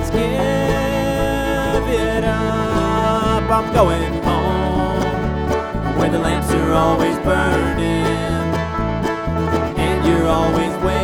just give it up. I'm going home, where the lamps are always burning, and you're always waiting.